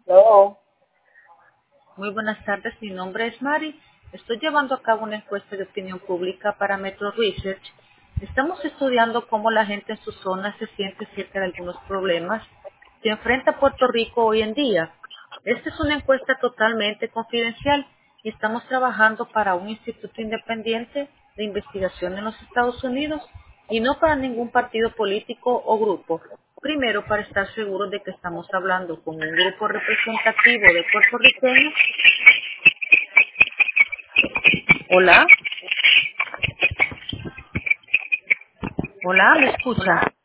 No, Muy buenas tardes, mi nombre es Mari. Estoy llevando a cabo una encuesta de opinión pública para Metro Research. Estamos estudiando cómo la gente en su zona se siente acerca de algunos problemas que enfrenta Puerto Rico hoy en día. Esta es una encuesta totalmente confidencial y estamos trabajando para un instituto independiente de investigación en los Estados Unidos y no para ningún partido político o grupo. Primero, para estar seguros de que estamos hablando con un grupo representativo de puertorriqueños. Hola, hola, ¿me escucha?